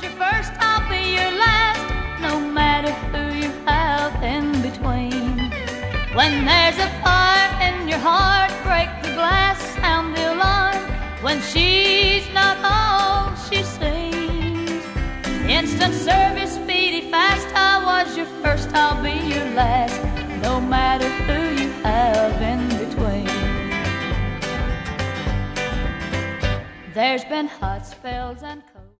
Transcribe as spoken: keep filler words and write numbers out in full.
your first, I'll be your last, no matter who you have in between. When there's a fire in your heart, break the glass, sound the alarm. When she's not all she seems, instant service, speedy, fast. I was your first, I'll be your last, no matter who you have in between. There's been hot spells and cold